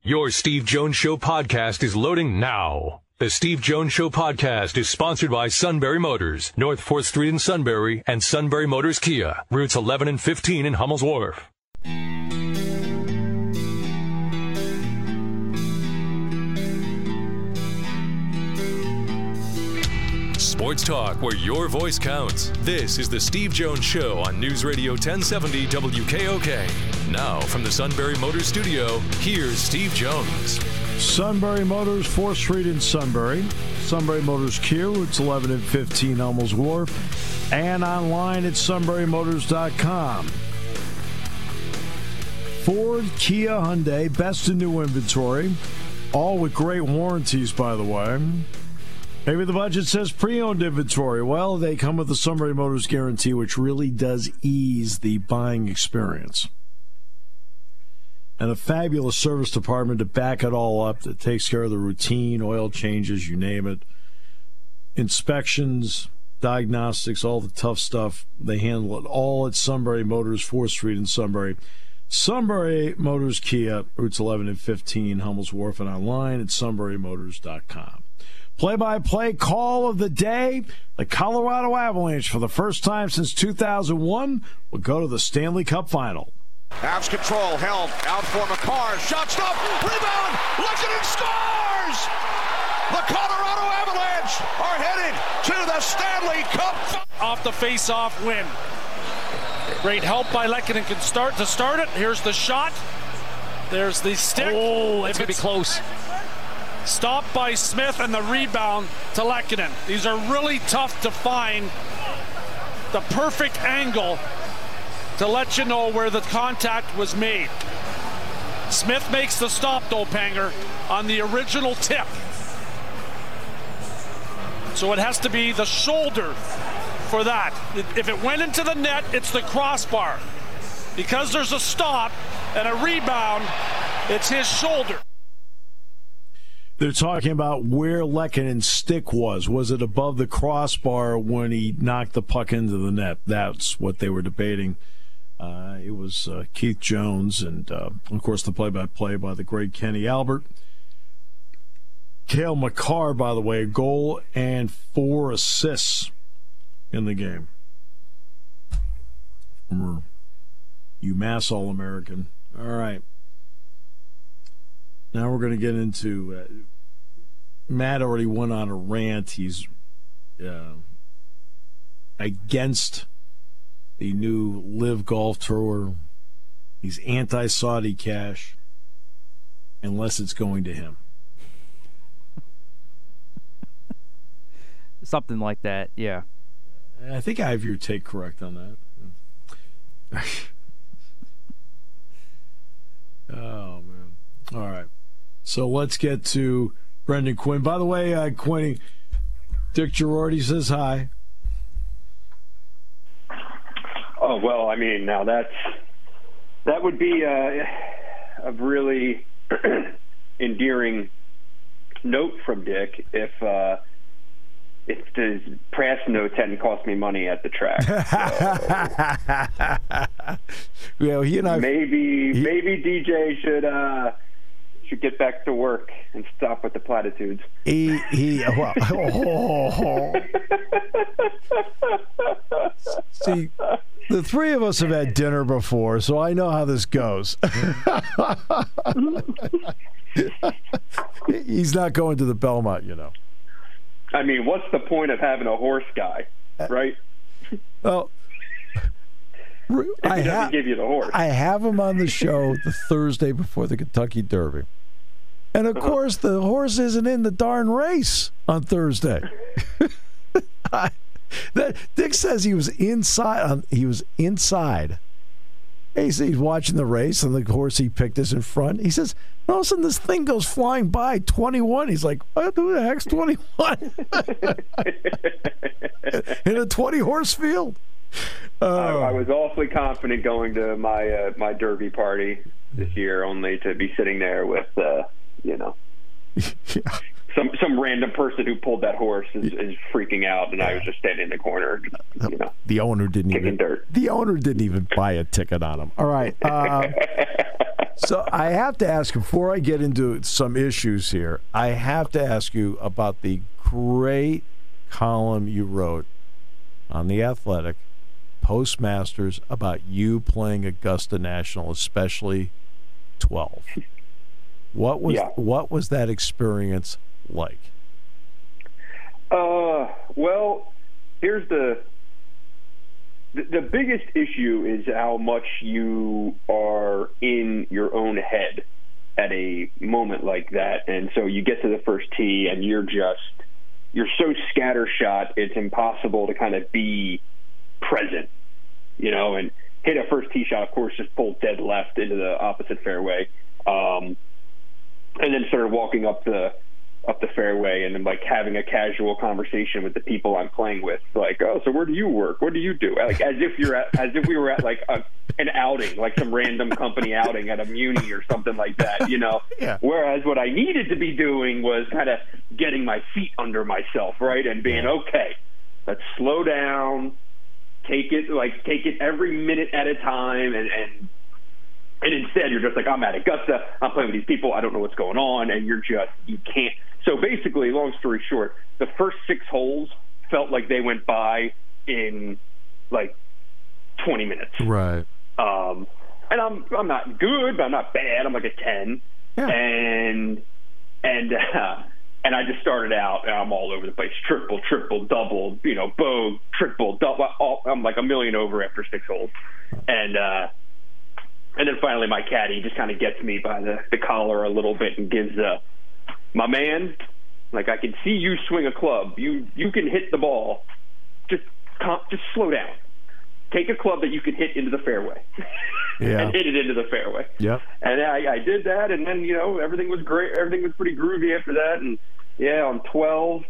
Your Steve Jones Show podcast is loading now. The Steve Jones Show podcast is sponsored by Sunbury Motors, North 4th Street in Sunbury, and Sunbury Motors Kia, routes 11 and 15 in Hummel's Wharf. Sports talk where your voice counts. This is the Steve Jones Show on News Radio 1070 WKOK. Now from the Sunbury Motors studio, here's Steve Jones. Sunbury Motors, 4th Street in Sunbury. Sunbury Motors Kia, routes 11 and 15 Hummel's Wharf. And online at sunburymotors.com. Ford, Kia, Hyundai, best in new inventory. All with great warranties, by the way. Maybe the budget says pre-owned inventory. Well, they come with the Sunbury Motors guarantee, which really does ease the buying experience. And a fabulous service department to back it all up that takes care of the routine, oil changes, you name it. Inspections, diagnostics, all the tough stuff. They handle it all at Sunbury Motors, 4th Street in Sunbury. Sunbury Motors Kia, routes 11 and 15, Hummel's Wharf, and online at sunburymotors.com. Play-by-play call of the day. The Colorado Avalanche, for the first time since 2001, will go to the Stanley Cup Final. Avs control, held, out for Makar, shot stop, rebound, Lehkonen scores! The Colorado Avalanche are heading to the Stanley Cup. Off the face-off win. Great help by Lehkonen to start it. Here's the shot. There's the stick. Oh, it's going to be close. Stopped by Smith and the rebound to Lehkonen. These are really tough to find the perfect angle to let you know where the contact was made. Smith makes the stop, though, Panger, on the original tip. So it has to be the shoulder for that. If it went into the net, it's the crossbar. Because there's a stop and a rebound, it's his shoulder. They're talking about where Lehkonen's stick was. Was it above the crossbar when he knocked the puck into the net? That's what they were debating. It was Keith Jones and, of course, the play-by-play by the great Kenny Albert. Cale Makar, by the way, a goal and 4 assists in the game. Former UMass All-American. All right. Now we're going to get into Matt already went on a rant. He's against the new Live Golf Tour. He's anti-Saudi cash unless it's going to him. Something like that, yeah. I think I have your take correct on that. Oh, man. All right. So let's get to Brendan Quinn. By the way, Quinn, Dick Girardi says hi. Oh, well, I mean, now that would be a really endearing note from Dick if the press notes hadn't cost me money at the track. So, yeah, he and I maybe DJ should get back to work and stop with the platitudes. See, the three of us have had dinner before, so I know how this goes. He's not going to the Belmont, you know. I mean, what's the point of having a horse guy, right? Well, if he doesn't give you the horse. I have him on the show the Thursday before the Kentucky Derby. And, of course, the horse isn't in the darn race on Thursday. Dick says he was inside. He's watching the race, and the horse he picked is in front. He says, all of a sudden, this thing goes flying by, 21. He's like, what the heck's 21? In a 20-horse field. I was awfully confident going to my Derby party this year, only to be sitting there with, yeah. some random person who pulled that horse is freaking out, and I was just standing in the corner, The owner didn't kicking even dirt. The owner didn't even buy a ticket on him. All right. So I have to ask, before I get into some issues here, I have to ask you about the great column you wrote on The Athletic, Postmasters, about you playing Augusta National, especially 12. What was that experience like? Well, here's the biggest issue is how much you are in your own head at a moment like that. And so you get to the first tee and you're so scattershot, it's impossible to kind of be present, and hit a first tee shot, of course, just pulled dead left into the opposite fairway. And then started walking up the fairway and then like having a casual conversation with the people I'm playing with, like, oh, so where do you work? What do you do? Like as if we were at like an outing, like some random company outing at a Muni or something like that, Yeah. Whereas what I needed to be doing was kind of getting my feet under myself, right, and being okay. Let's slow down, take it every minute at a time, and instead you're just like, I'm at Augusta, I'm playing with these people, I don't know what's going on, and you can't. So basically, long story short, the first 6 holes felt like they went by in like 20 minutes. Right. And I'm not good, but I'm not bad. I'm like a 10. Yeah. And I just started out, and I'm all over the place. Triple, double, bogey, triple, double. I'm like a million over after 6 holes. And then finally my caddy just kind of gets me by the collar a little bit and gives my man, like, I can see you swing a club. You can hit the ball. Just slow down. Take a club that you can hit into the fairway. Yeah. And hit it into the fairway. Yep. And I did that, and then, everything was great. Everything was pretty groovy after that. And, yeah, on 12,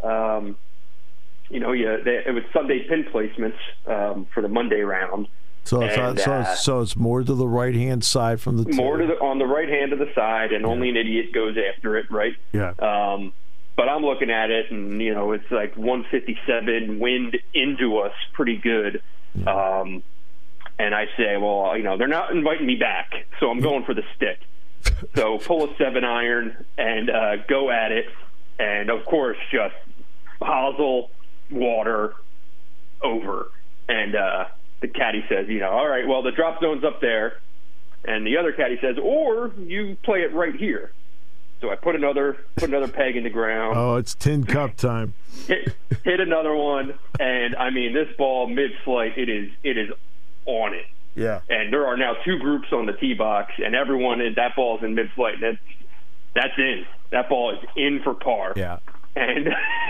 it was Sunday pin placements for the Monday round. So it's more to the right-hand side from the tee. More on the right hand of the side, and only an idiot goes after it, right? Yeah. But I'm looking at it, and, it's like 157, wind into us pretty good. Yeah. And I say, well, they're not inviting me back, so I'm going for the stick. So pull a 7-iron and go at it, and, of course, just hosel, water, over. And the caddy says, all right, well, the drop zone's up there. And the other caddy says, or you play it right here. So I put another peg in the ground. Oh, it's tin cup time. Hit another one, and I mean, this ball mid-flight, it is on it. Yeah. And there are now 2 groups on the tee box, and that ball's in mid-flight. That's in. That ball is in for par. Yeah. And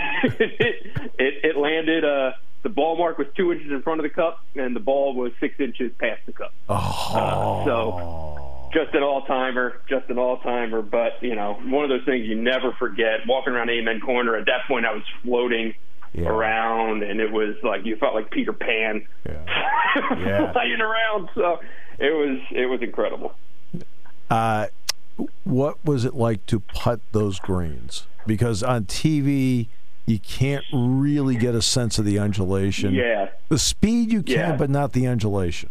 it landed. The ball mark was 2 inches in front of the cup, and the ball was 6 inches past the cup. Oh. So just an all-timer. But, one of those things you never forget. Walking around Amen Corner, at that point I was floating around, and it was like you felt like Peter Pan flying around. So it was incredible. What was it like to putt those greens? Because on TV, you can't really get a sense of the undulation. Yeah. The speed you can, but not the undulation.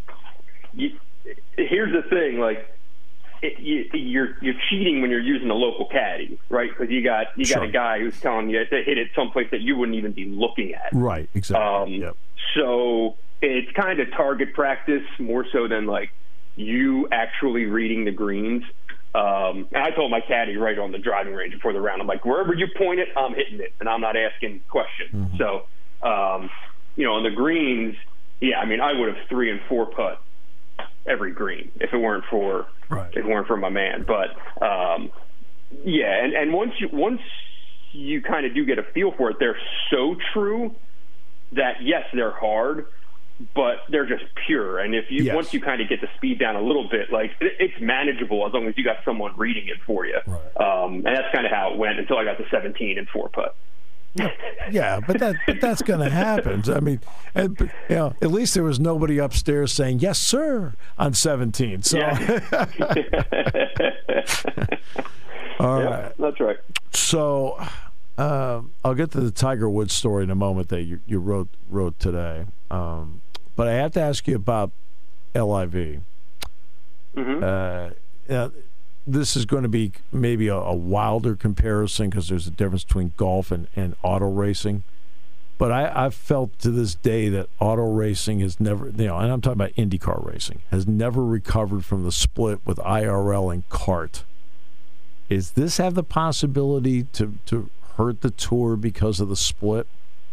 Here's the thing, like, you're cheating when you're using a local caddy, right? Because you got a guy who's telling you to hit it someplace that you wouldn't even be looking at. Right, exactly. So it's kind of target practice more so than, like, you actually reading the greens. And I told my caddy right on the driving range before the round, I'm like, wherever you point it, I'm hitting it, and I'm not asking questions. Mm-hmm. So, on the greens, I would have 3 and 4 putt every green if it weren't for my man. But and once you kind of do get a feel for it, they're so true that yes, they're hard, but they're just pure. And if you once you kind of get the speed down a little bit, like it's manageable as long as you got someone reading it for you. Right. And that's kind of how it went until I got to 17 and 4 putt. Yeah, but that's going to happen. I mean, at least there was nobody upstairs saying "Yes, sir" on 17. So, all right, that's right. So, I'll get to the Tiger Woods story in a moment that you wrote today. But I have to ask you about LIV. This is going to be maybe a wilder comparison because there's a difference between golf and auto racing. But I've felt to this day that auto racing has never, and I'm talking about IndyCar racing, has never recovered from the split with IRL and kart. Is this have the possibility to hurt the tour because of the split?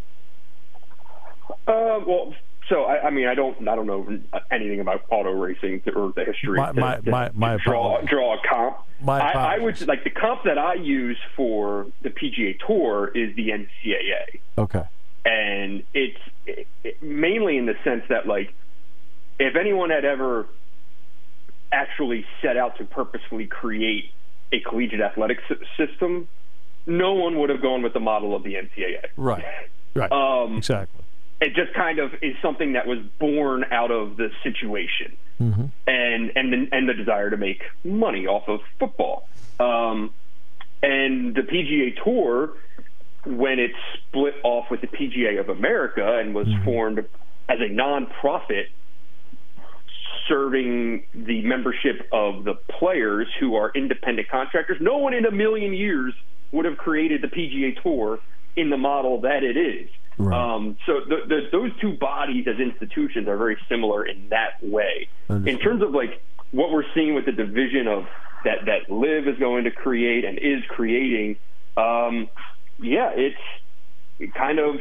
Well, so I mean, I don't know anything about auto racing or the history. My draw a comp. I would like the comp that I use for the PGA Tour is the NCAA. Okay. And it's mainly in the sense that, like, if anyone had ever actually set out to purposefully create a collegiate athletic system, no one would have gone with the model of the NCAA. Right. Exactly. It just kind of is something that was born out of the situation and the desire to make money off of football. And the PGA Tour, when it split off with the PGA of America and was formed as a nonprofit serving the membership of the players who are independent contractors, no one in a million years would have created the PGA Tour in the model that it is. Right. So those two bodies as institutions are very similar in that way. In terms of like what we're seeing with the division of that LIV is going to create and is creating, it's kind of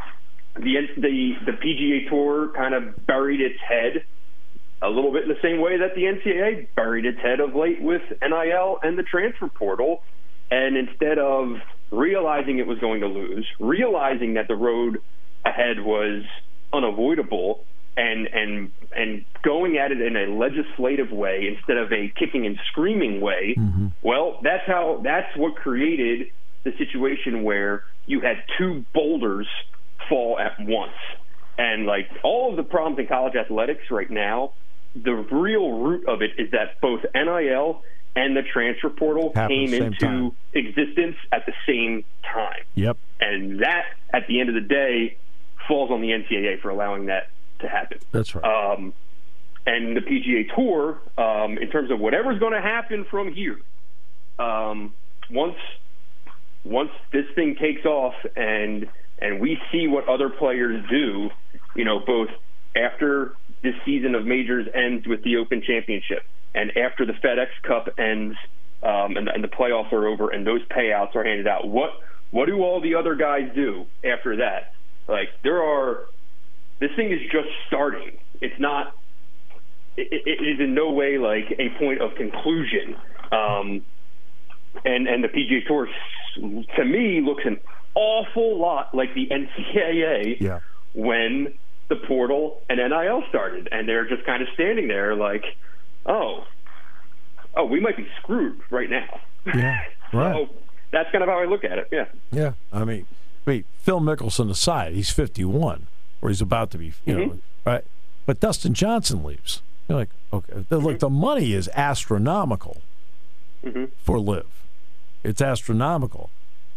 the PGA Tour kind of buried its head a little bit in the same way that the NCAA buried its head of late with NIL and the transfer portal. And instead of realizing it was going to lose, realizing that the road ahead was unavoidable, and going at it in a legislative way instead of a kicking and screaming way, well, that's what created the situation where you had two boulders fall at once. And like all of the problems in college athletics right now, the real root of it is that both NIL and the transfer portal came into existence at the same time. Yep. And that, at the end of the day, falls on the NCAA for allowing that to happen. That's right. And the PGA Tour, in terms of whatever's going to happen from here, once this thing takes off and we see what other players do, both after this season of majors ends with the Open Championship, and after the FedEx Cup ends and the playoffs are over and those payouts are handed out, what do all the other guys do after that? Like, this thing is just starting. It's not. It is in no way like a point of conclusion. And the PGA Tour, to me, looks an awful lot like the NCAA when the portal and NIL started, and they're just kind of standing there like, oh, we might be screwed right now. Yeah, right. So that's kind of how I look at it. Yeah. Yeah. I mean, Phil Mickelson aside, he's 51, or he's about to be, right? But Dustin Johnson leaves. You're like, okay, look, the money is astronomical for LIV. It's astronomical.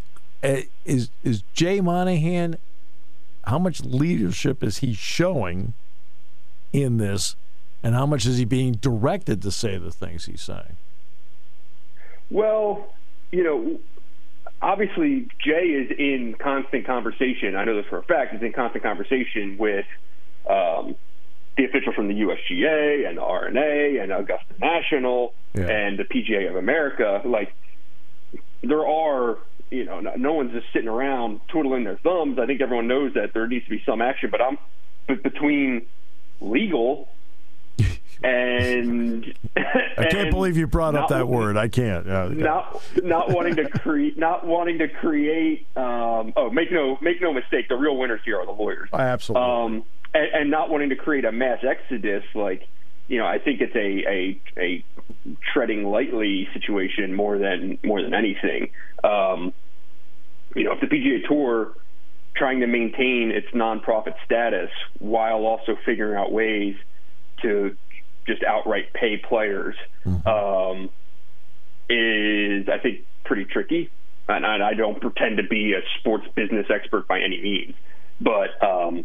Is Jay Monahan, how much leadership is he showing in this, and how much is he being directed to say the things he's saying? Well, obviously Jay is in constant conversation. I know this for a fact. He's in constant conversation with the officials from the USGA and the RNA and Augusta National and the PGA of America. Like, there are, no one's just sitting around twiddling their thumbs. I think everyone knows that there needs to be some action, but between legal and I can't believe you brought up that word. I can't. Not wanting to create. Make no mistake. The real winners here are the lawyers. Absolutely. And not wanting to create a mass exodus, like, I think it's a treading lightly situation more than anything. If the PGA Tour trying to maintain its nonprofit status while also figuring out ways to just outright pay players is, I think, pretty tricky. And I don't pretend to be a sports business expert by any means, but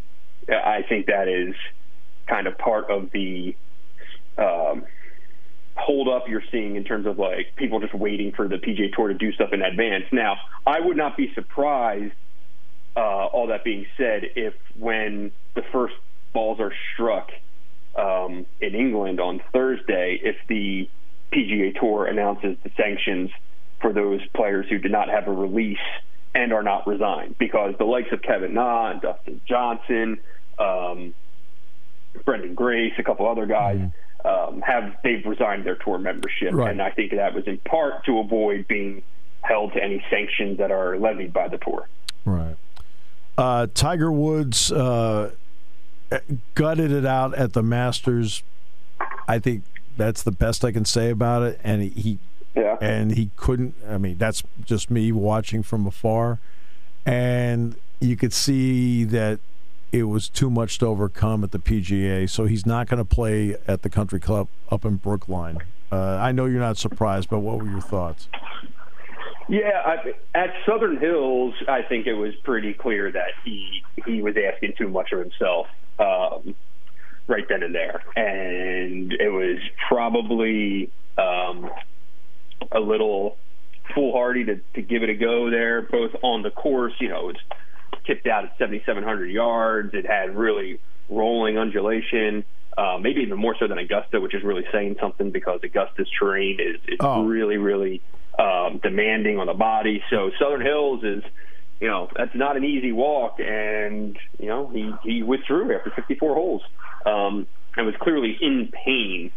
I think that is kind of part of the hold up you're seeing in terms of like people just waiting for the PGA Tour to do stuff in advance. Now, I would not be surprised, all that being said, if when the first balls are struck in England on Thursday, if the PGA Tour announces the sanctions for those players who did not have a release and are not resigned, because the likes of Kevin Na and Dustin Johnson, Brendan Grace, a couple other guys, they've resigned their tour membership, right. And I think that was in part to avoid being held to any sanctions that are levied by the tour. Right. Tiger Woods gutted it out at the Masters. I think that's the best I can say about it, and he couldn't. I mean, that's just me watching from afar, and you could see that it was too much to overcome at the PGA, so he's not going to play at the Country Club up in Brookline. I know you're not surprised, but what were your thoughts? Yeah, at Southern Hills, I think it was pretty clear that he was asking too much of himself right then and there, and it was probably a little foolhardy to give it a go there, both on the course. You know, it's tipped out at 7,700 yards. It had really rolling undulation, maybe even more so than Augusta, which is really saying something because Augusta's terrain is really, really demanding on the body. So Southern Hills is, you know, that's not an easy walk, and you know he withdrew after 54 holes and was clearly in pain.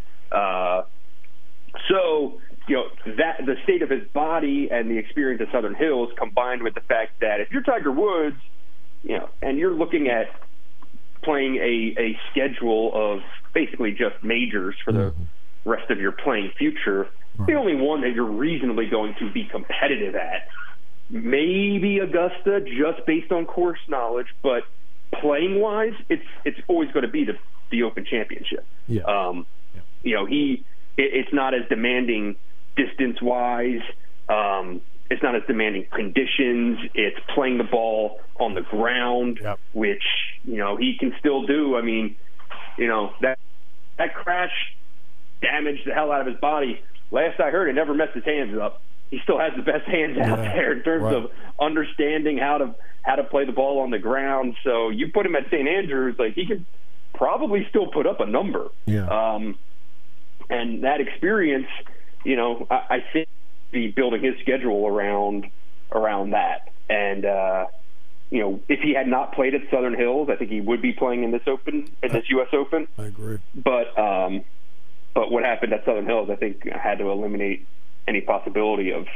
So you know that the state of his body and the experience at Southern Hills, combined with the fact that if you're Tiger Woods, you know, and you're looking at playing a schedule of basically just majors for the rest of your playing future, the only one that you're reasonably going to be competitive at, maybe Augusta, just based on course knowledge, but playing wise, it's always going to be the Open Championship. Yeah. You know, it's not as demanding distance wise. It's not as demanding conditions. It's playing the ball on the ground, which, you know, he can still do. I mean, you know, that crash damaged the hell out of his body. Last I heard, it never messed his hands up. He still has the best hands out there in terms of understanding how to play the ball on the ground. So you put him at St. Andrews, like, he could probably still put up a number. Yeah. And that experience, you know, I think be building his schedule around that. And you know, if he had not played at Southern Hills, I think he would be playing in this U.S. Open. I agree. But what happened at Southern Hills, I think, had to eliminate any possibility of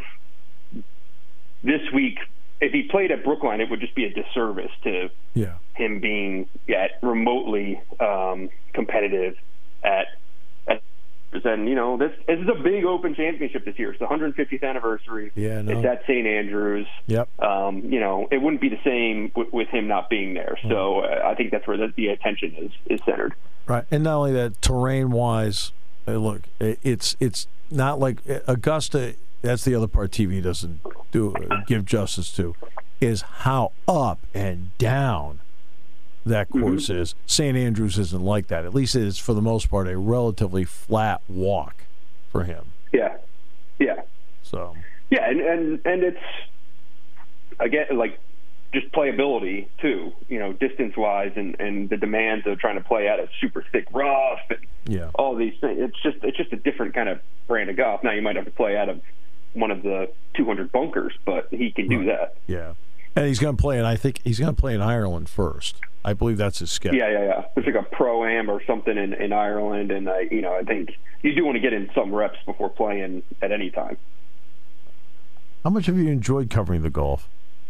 this week. If he played at Brookline, it would just be a disservice to him being remotely competitive at. And, you know, this is a big Open Championship this year. It's the 150th anniversary. Yeah, no. It's at St. Andrews. Yep. You know, it wouldn't be the same with him not being there. So I think that's where the attention is centered. Right. And not only that, terrain-wise, look, it's not like Augusta. That's the other part TV doesn't give justice to, is how up and down that course is. St. Andrews isn't like that. At least it is, for the most part, a relatively flat walk for him. Yeah. So. Yeah, and it's, again, like, just playability, too, you know, distance-wise, and the demands of trying to play out of super thick rough and all these things. It's just a different kind of brand of golf. Now, you might have to play out of one of the 200 bunkers, but he can do that. Yeah. And he's going to play, and I think he's going to play in Ireland first. I believe that's his schedule. Yeah. There's like a Pro-Am or something in Ireland, and I think you do want to get in some reps before playing at any time. How much have you enjoyed covering the golf?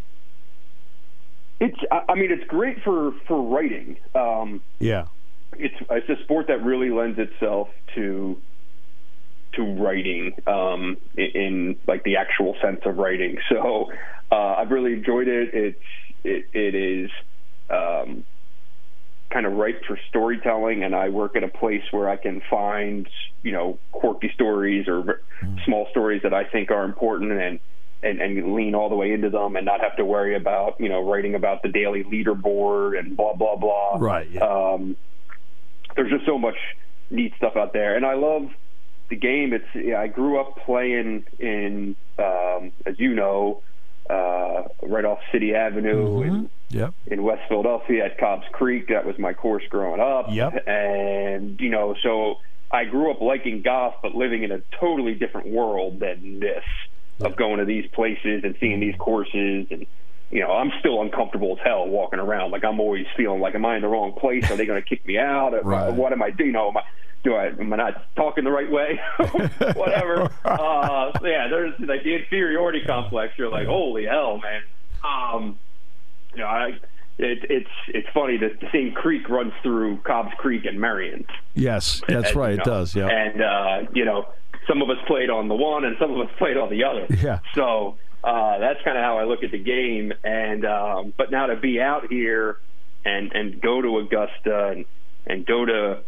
It's great for writing. It's a sport that really lends itself to writing in like the actual sense of writing. So I've really enjoyed it. It is kind of ripe for storytelling, and I work at a place where I can find, you know, quirky stories or small stories that I think are important and lean all the way into them and not have to worry about, you know, writing about the daily leaderboard and blah, blah, blah. Right. Yeah. There's just so much neat stuff out there. And I love the game. I grew up playing in, as you know, right off City Avenue in West Philadelphia at Cobb's Creek. That was my course growing up. Yep. And, so I grew up liking golf, but living in a totally different world than this, of going to these places and seeing these courses. And, I'm still uncomfortable as hell walking around. Like, I'm always feeling like, am I in the wrong place? Are they going to kick me out? Right. What am I doing? Am I not talking the right way? Whatever. There's like the inferiority complex. You're like, holy hell, man. It's funny that the same creek runs through Cobb's Creek and Marion. Yes, that's right. It does. Yeah. And some of us played on the one, and some of us played on the other. Yeah. So that's kind of how I look at the game. And but now to be out here and go to Augusta and go to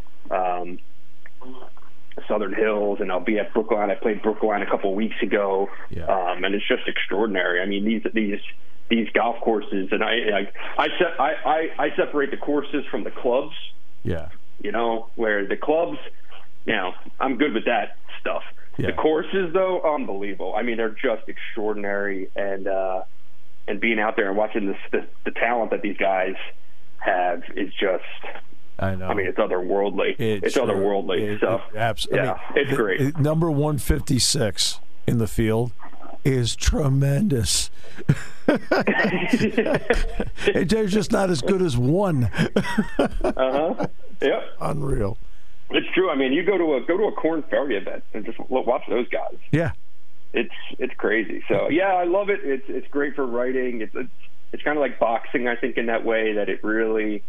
Southern Hills, and I'll be at Brookline. I played Brookline a couple of weeks ago, and it's just extraordinary. I mean, these golf courses, and I separate the courses from the clubs. Yeah, where the clubs, I'm good with that stuff. Yeah. The courses, though, unbelievable. I mean, they're just extraordinary, and being out there and watching the talent that these guys have is just. I know. I mean, it's otherworldly. It's otherworldly. Absolutely. Yeah, it's great. Number 156 in the field is tremendous. They're just not as good as one. Yep. Unreal. It's true. I mean, you go to a Corn Ferry event and just watch those guys. Yeah. It's crazy. So yeah, I love it. It's great for writing. It's kind of like boxing, I think, in that way, that it really.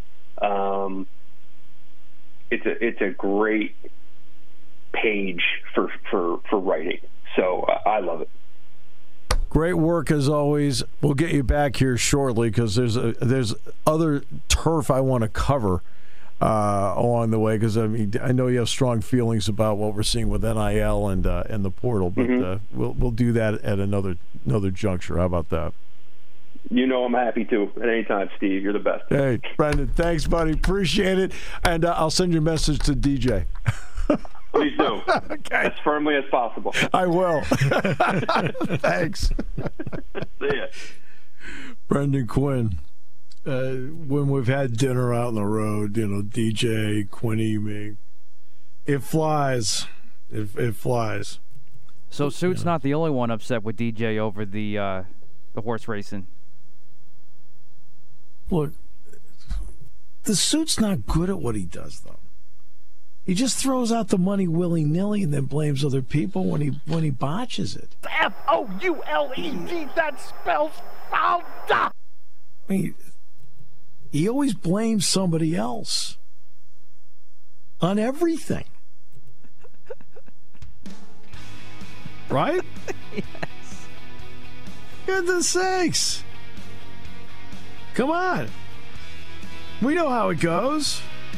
It's a great page for writing. So I love it. Great work as always. We'll get you back here shortly because there's other turf I want to cover along the way, because I know you have strong feelings about what we're seeing with NIL and the portal, but we'll do that at another juncture. How about that? I'm happy to at any time, Steve. You're the best. Hey, Brendan, thanks, buddy. Appreciate it. And I'll send your message to DJ. Please do. Okay. As firmly as possible. I will. Thanks. See ya. Brendan Quinn. When we've had dinner out on the road, DJ, Quinny, me, it flies. It flies. So Suit's not the only one upset with DJ over the horse racing. Look, the Suit's not good at what he does, though. He just throws out the money willy-nilly and then blames other people when he botches it. Fouled. That spells fouled. I mean, he always blames somebody else on everything. Right? Yes. Goodness sakes. Come on. We know how it goes.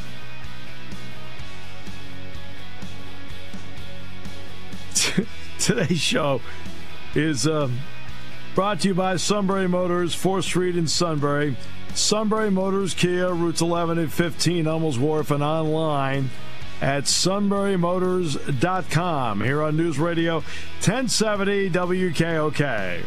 Today's show is brought to you by Sunbury Motors, 4th Street in Sunbury. Sunbury Motors Kia, routes 11 and 15, Hummels Wharf, and online at sunburymotors.com. Here on News Radio 1070 WKOK.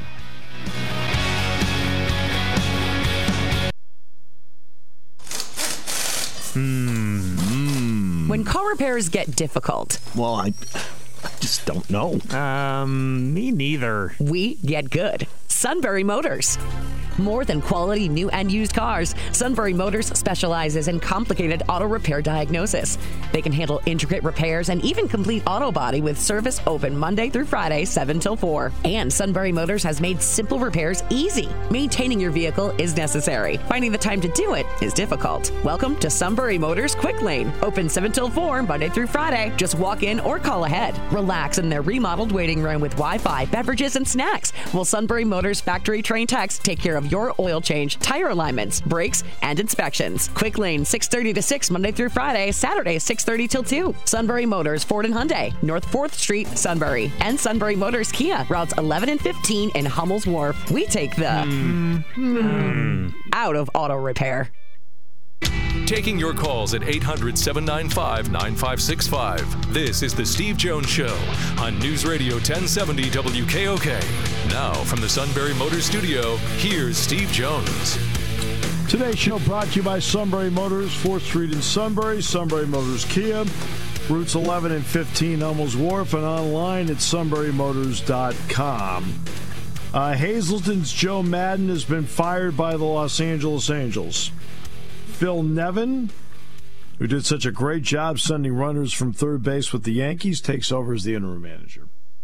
When car repairs get difficult. Well, I just don't know. Me neither. We get good. Sunbury Motors. More than quality new and used cars, Sunbury Motors specializes in complicated auto repair diagnosis. They can handle intricate repairs and even complete auto body with service open Monday through Friday, 7 till 4. And Sunbury Motors has made simple repairs easy. Maintaining your vehicle is necessary. Finding the time to do it is difficult. Welcome to Sunbury Motors Quick Lane. Open 7 till 4, Monday through Friday. Just walk in or call ahead. Relax in their remodeled waiting room with Wi-Fi, beverages, and snacks. While Sunbury Motors factory trained techs take care of your oil change, tire alignments, brakes, and inspections. Quick Lane, 6:30 to 6, Monday through Friday, Saturday, 6:30 till 2. Sunbury Motors, Ford and Hyundai, North 4th Street, Sunbury. And Sunbury Motors Kia, routes 11 and 15 in Hummels Wharf. We take the out of auto repair. taking your calls at 800-795-9565. This is The Steve Jones Show on News Radio 1070 WKOK. Now, from the Sunbury Motors Studio, here's Steve Jones. Today's show brought to you by Sunbury Motors, 4th Street in Sunbury, Sunbury Motors Kia, routes 11 and 15 Hummels Wharf, and online at sunburymotors.com. Hazleton's Joe Madden has been fired by the Los Angeles Angels. Phil Nevin, who did such a great job sending runners from third base with the Yankees, takes over as the interim manager.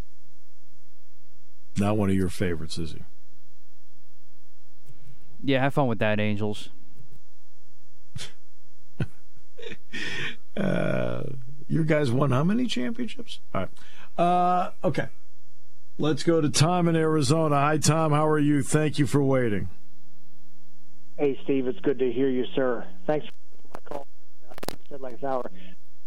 Not one of your favorites, is he? Yeah, have fun with that, Angels. Your guys won how many championships? All right. Okay. Let's go to Tom in Arizona. Hi, Tom. How are you? Thank you for waiting. Hey, Steve. It's good to hear you, sir. Thanks for my call. I said like an hour.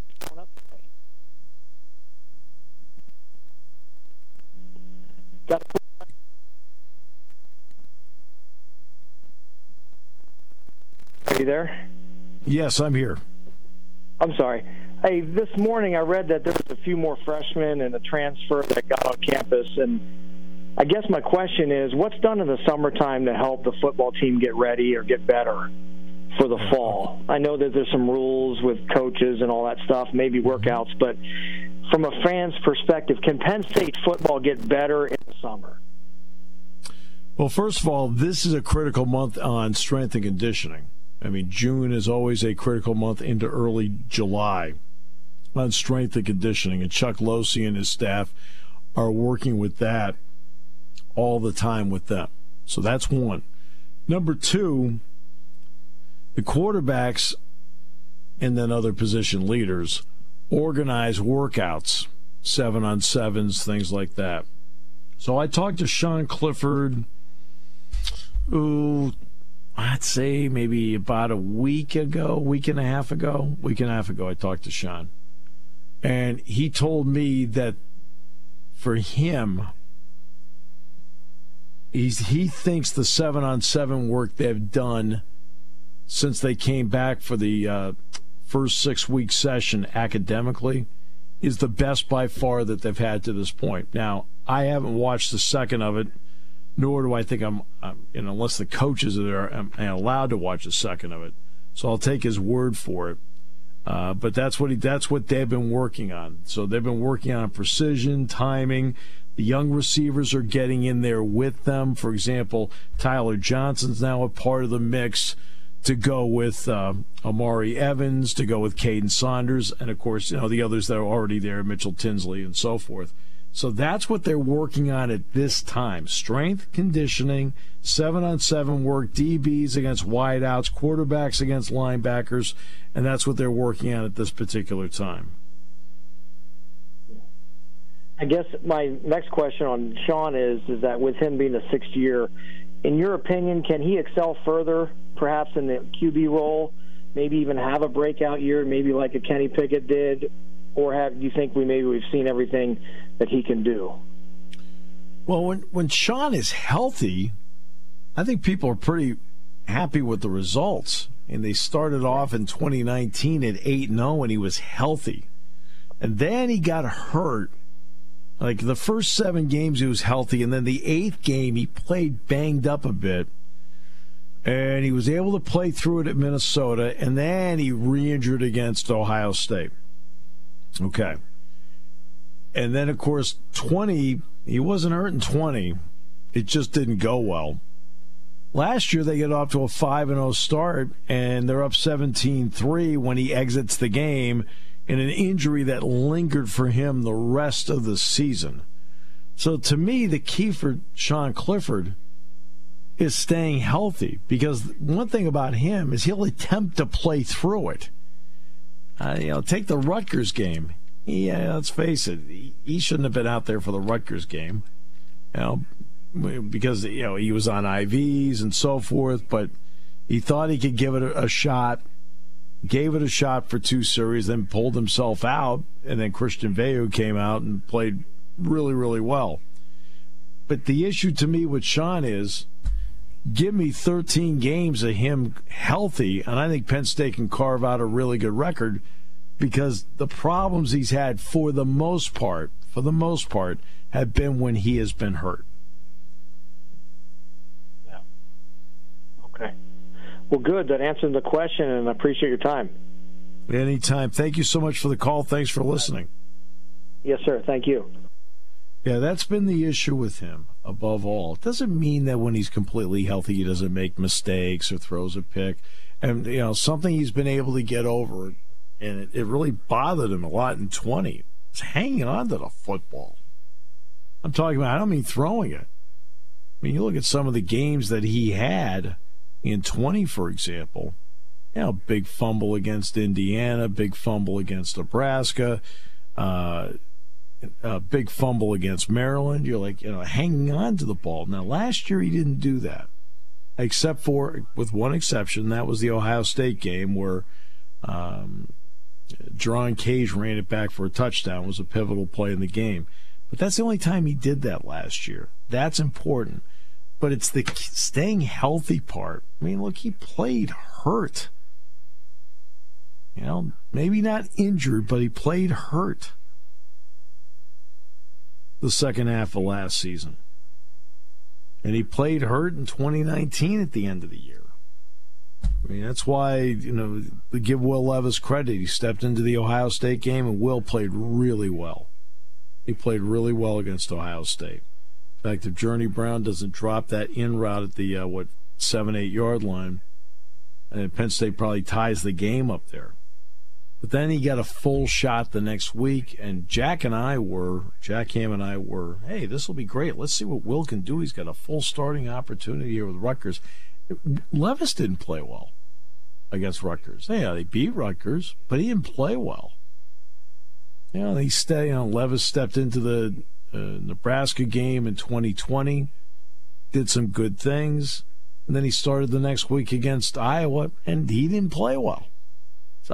Are you there? Yes, I'm here. I'm sorry. Hey, this morning I read that there was a few more freshmen and a transfer that got on campus, and I guess my question is, what's done in the summertime to help the football team get ready or get better for the fall? I know that there's some rules with coaches and all that stuff, maybe workouts, but from a fan's perspective, can Penn State football get better in the summer? Well, first of all, this is a critical month on strength and conditioning. I mean, June is always a critical month into early July on strength and conditioning, and Chuck Losey and his staff are working with that all the time with them. So that's one. Number two, the quarterbacks and then other position leaders organize workouts, 7-on-7s, things like that. So I talked to Sean Clifford, who I'd say maybe about a week and a half ago, I talked to Sean. And he told me that for him, he thinks the 7-on-7 work they've done since they came back for the first 6-week session academically is the best by far that they've had to this point. Now, I haven't watched the second of it, nor do I think I'm unless the coaches are there, I'm allowed to watch a second of it. So I'll take his word for it. But that's what they've been working on. So they've been working on precision, timing. The young receivers are getting in there with them. For example, Tyler Johnson's now a part of the mix to go with Amari Evans, to go with Caden Saunders, and of course, the others that are already there, Mitchell Tinsley and so forth. So that's what they're working on at this time. Strength, conditioning, 7-on-7 work, DBs against wideouts, quarterbacks against linebackers, and that's what they're working on at this particular time. I guess my next question on Sean is that with him being the 6th year, in your opinion, can he excel further, perhaps in the QB role, maybe even have a breakout year, maybe like a Kenny Pickett did, or do you think we've seen everything that he can do? Well, when Sean is healthy, I think people are pretty happy with the results. And they started off in 2019 at 8-0, and he was healthy. And then he got hurt. Like the first 7 games he was healthy, and then the 8th game he played banged up a bit. And he was able to play through it at Minnesota, and then he re-injured against Ohio State. Okay. And then, of course, 20, he wasn't hurt in 20. It just didn't go well. Last year, they get off to a 5-0 start, and they're up 17-3 when he exits the game in an injury that lingered for him the rest of the season. So, to me, the key for Sean Clifford is staying healthy, because one thing about him is he'll attempt to play through it. Take the Rutgers game. Yeah, let's face it. He shouldn't have been out there for the Rutgers game, because he was on IVs and so forth. But he thought he could give it a shot. Gave it a shot for 2 series, then pulled himself out, and then Christian Veilleux came out and played really, really well. But the issue to me with Sean is give me 13 games of him healthy, and I think Penn State can carve out a really good record because the problems he's had for the most part, have been when he has been hurt. Yeah. Okay. Well, good. That answered the question, and I appreciate your time. Anytime. Thank you so much for the call. Thanks for listening. Yes, sir. Thank you. Yeah, that's been the issue with him, above all. It doesn't mean that when he's completely healthy he doesn't make mistakes or throws a pick. And, something he's been able to get over, and it really bothered him a lot in 20, is hanging on to the football. I'm talking about, I don't mean throwing it. I mean, you look at some of the games that he had in 20, for example. Big fumble against Indiana, big fumble against Nebraska, big fumble against Maryland. You're like, hanging on to the ball. Now, last year he didn't do that, except for, with one exception, that was the Ohio State game where Jerron Cage ran it back for a touchdown. It was a pivotal play in the game. But that's the only time he did that last year. That's important. But it's the staying healthy part. I mean, look, he played hurt. Maybe not injured, but he played hurt the second half of last season. And he played hurt in 2019 at the end of the year. I mean, that's why, to give Will Levis credit, he stepped into the Ohio State game, and Will played really well. He played really well against Ohio State. In fact, if Journey Brown doesn't drop that in route at the, 7-8 yard line, and Penn State probably ties the game up there. But then he got a full shot the next week, and Jack Ham and I were, hey, this will be great. Let's see what Will can do. He's got a full starting opportunity here with Rutgers. Levis didn't play well against Rutgers. Yeah, they beat Rutgers, but he didn't play well. Levis stepped into the Nebraska game in 2020, did some good things, and then he started the next week against Iowa, and he didn't play well. So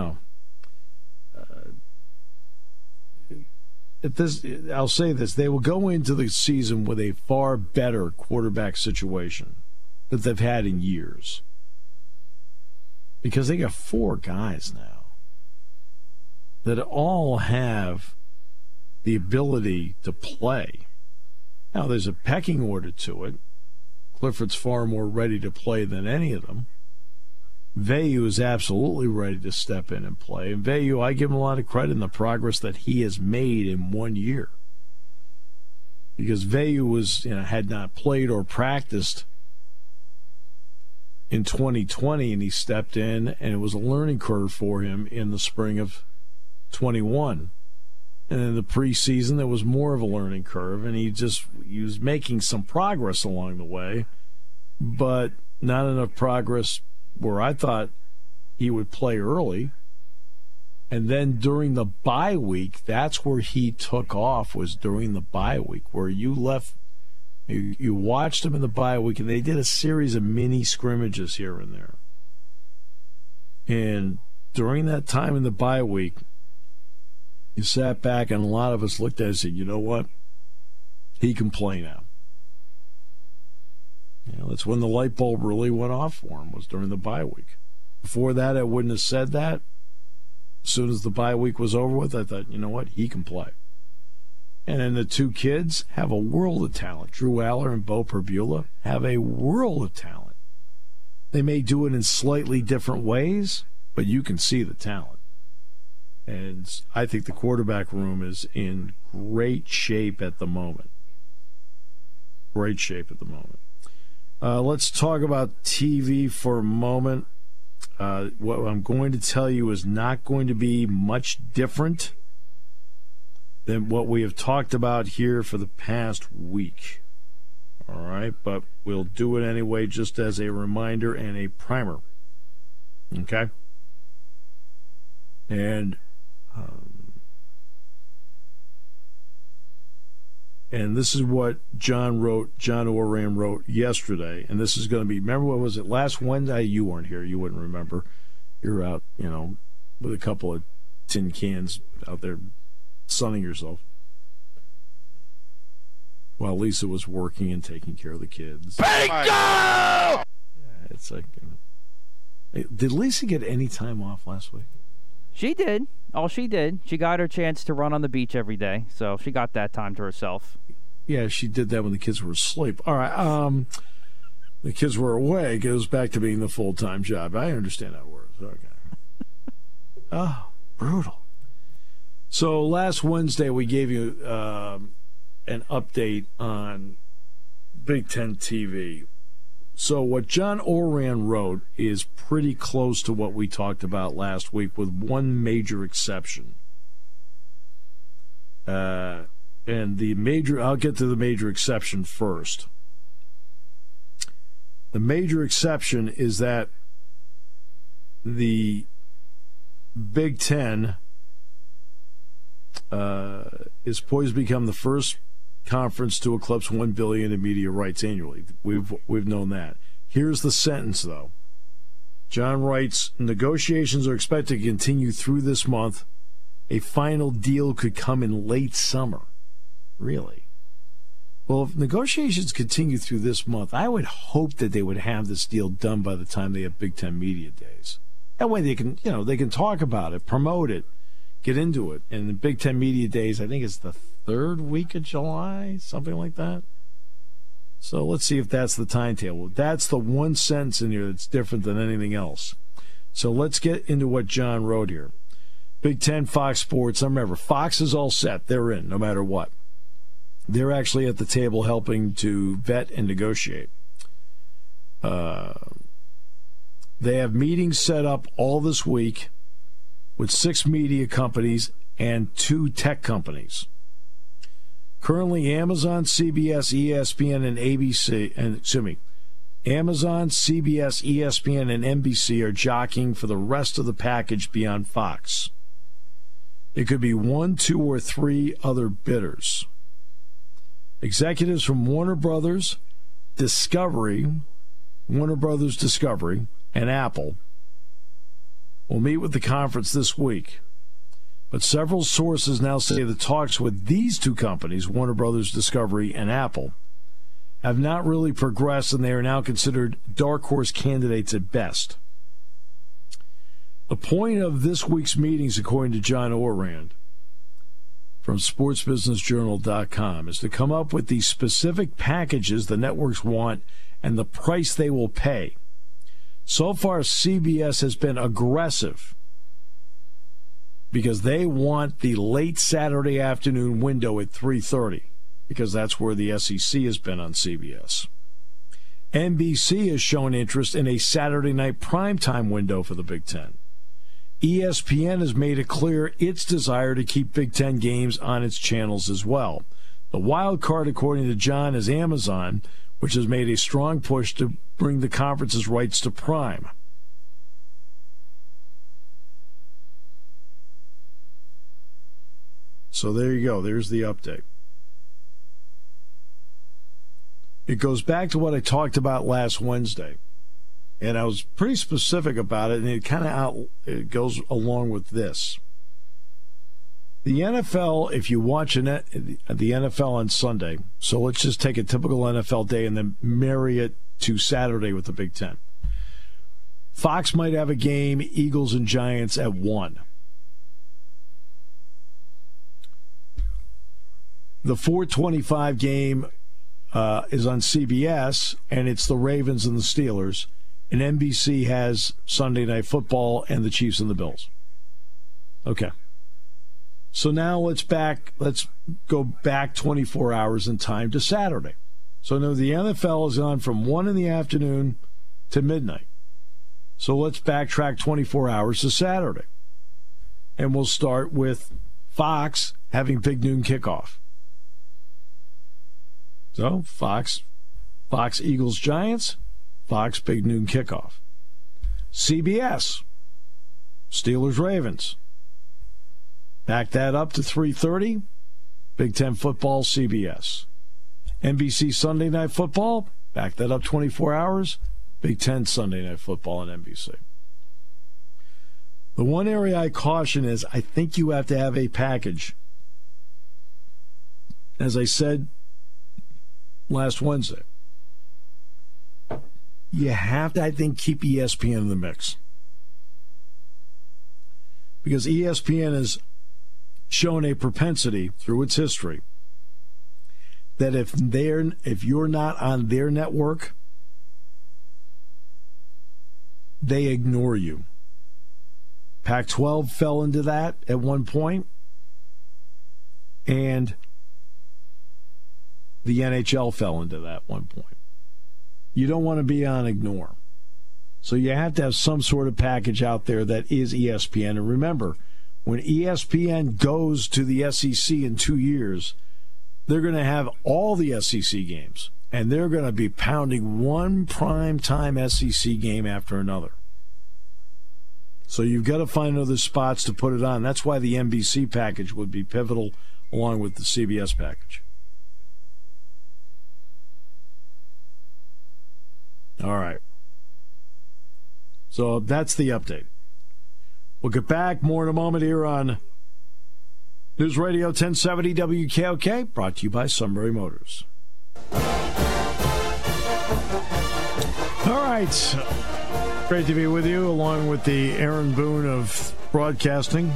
I'll say this: they will go into the season with a far better quarterback situation that they've had in years, because they got 4 guys now that all have the ability to play. Now, there's a pecking order to it. Clifford's far more ready to play than any of them. Veilleux is absolutely ready to step in and play. And Veilleux, I give him a lot of credit in the progress that he has made in 1 year. Because Veilleux had not played or practiced in 2020, and he stepped in, and it was a learning curve for him in the spring of 21. And in the preseason, there was more of a learning curve, and he was making some progress along the way, but not enough progress where I thought he would play early. And then during the bye week, that's where he took off, was during the bye week, where you watched him in the bye week, and they did a series of mini scrimmages here and there. And during that time in the bye week, you sat back, and a lot of us looked at it and said, you know what? He can play now. That's when the light bulb really went off for him, was during the bye week. Before that, I wouldn't have said that. As soon as the bye week was over with, I thought, you know what? He can play. And then the 2 kids have a world of talent. Drew Aller and Bo Perbula have a world of talent. They may do it in slightly different ways, but you can see the talent. And I think the quarterback room is in great shape at the moment. Great shape at the moment. Let's talk about TV for a moment. What I'm going to tell you is not going to be much different than what we have talked about here for the past week. All right, but we'll do it anyway, just as a reminder and a primer. Okay? And this is what John Oram wrote yesterday, and this is going to be, remember, what was it, last Wednesday? You weren't here, you wouldn't remember. You're out, with a couple of tin cans out there sunning yourself. while Lisa was working and taking care of the kids. Bingo! Yeah, it's like, did Lisa get any time off last week? She did. All she did. She got her chance to run on the beach every day, so she got that time to herself. Yeah, she did that when the kids were asleep. All right, the kids were away. It goes back to being the full-time job. I understand how it works. Okay. Oh, brutal. So last Wednesday we gave you an update on Big Ten TV. So what John Oran wrote is pretty close to what we talked about last week, with one major exception. And the major, I'll get to the major exception first. The major exception is that the Big Ten is poised to become the first conference to eclipse $1 billion in media rights annually. We've known that. Here's the sentence, though. John writes, negotiations are expected to continue through this month. A final deal could come in late summer. Really? Well, if negotiations continue through this month, I would hope that they would have this deal done by the time they have Big Ten Media Days. That way they can, they can talk about it, promote it, get into it. And the Big Ten Media Days, I think it's the third week of July, something like that. So let's see if that's the timetable. That's the one sentence in here that's different than anything else. So let's get into what John wrote here. Big Ten, Fox Sports. Now remember, Fox is all set. They're in, no matter what. They're actually at the table helping to vet and negotiate. They have meetings set up all this week with 6 media companies and 2 tech companies. Currently, Amazon, CBS, ESPN, and ABC, Amazon, CBS, ESPN, and NBC are jockeying for the rest of the package beyond Fox. It could be 1, 2, or 3 other bidders. Executives from Warner Brothers Discovery, and Apple will meet with the conference this week. But several sources now say the talks with these 2 companies, Warner Brothers Discovery and Apple, have not really progressed, and they are now considered dark horse candidates at best. The point of this week's meetings, according to John Oran from sportsbusinessjournal.com, is to come up with the specific packages the networks want and the price they will pay. So far, CBS has been aggressive because they want the late Saturday afternoon window at 3:30, because that's where the SEC has been on CBS. NBC has shown interest in a Saturday night primetime window for the Big Ten. ESPN has made it clear its desire to keep Big Ten games on its channels as well. The wild card, according to John, is Amazon, which has made a strong push to bring the conference's rights to Prime. So there you go. There's the update. It goes back to what I talked about last Wednesday, and I was pretty specific about it, and it goes along with this. The NFL, if you watch the NFL on Sunday, so let's just take a typical NFL day and then marry it to Saturday with the Big Ten. Fox might have a game, Eagles and Giants at 1. The 4:25 game is on CBS, and it's the Ravens and the Steelers. And NBC has Sunday Night Football and the Chiefs and the Bills. Okay. So now let's go back 24 hours in time to Saturday. So now the NFL has gone from 1 in the afternoon to midnight. So let's backtrack 24 hours to Saturday. And we'll start with Fox having big noon kickoff. So Fox Eagles Giants, Fox big noon kickoff. CBS, Steelers Ravens. Back that up to 3:30, Big Ten football, CBS. NBC Sunday Night Football, back that up 24 hours, Big Ten Sunday Night Football on NBC. The one area I caution is I think you have to have a package. As I said last Wednesday. You have to, I think, keep ESPN in the mix. Because ESPN has shown a propensity through its history that if you're not on their network, they ignore you. Pac-12 fell into that at one point, and the NHL fell into that at one point. You don't want to be on ignore. So you have to have some sort of package out there that is ESPN. And remember, when ESPN goes to the SEC in 2 years, they're going to have all the SEC games, and they're going to be pounding one primetime SEC game after another. So you've got to find other spots to put it on. That's why the NBC package would be pivotal along with the CBS package. All right. So that's the update. We'll get back more in a moment here on News Radio 1070 WKOK, brought to you by Sunbury Motors. All right. Great to be with you, along with the Aaron Boone of broadcasting.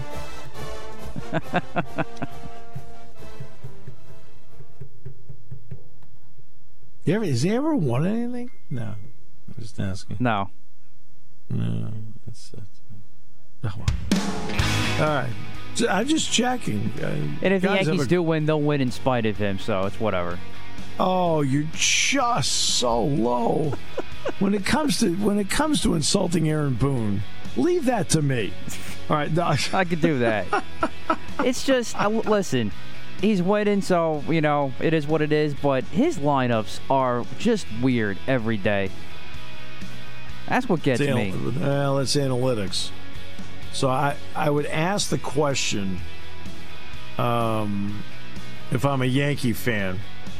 Has he ever won anything? No. I'm just asking. No. That's oh. All right. I'm just checking. And if the Yankees do win, they'll win in spite of him, so it's whatever. Oh, you're just so low. When it comes to insulting Aaron Boone, leave that to me. All right. I could do that. It's just, listen, he's winning, so, it is what it is, but his lineups are just weird every day. That's what gets me. Well, it's analytics. So I would ask the question, if I'm a Yankee fan,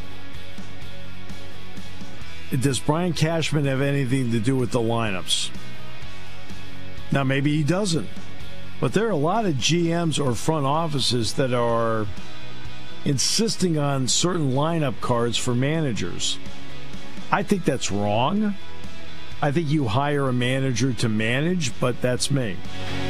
does Brian Cashman have anything to do with the lineups? Now, maybe he doesn't. But there are a lot of GMs or front offices that are insisting on certain lineup cards for managers. I think that's wrong. I think you hire a manager to manage, but that's me.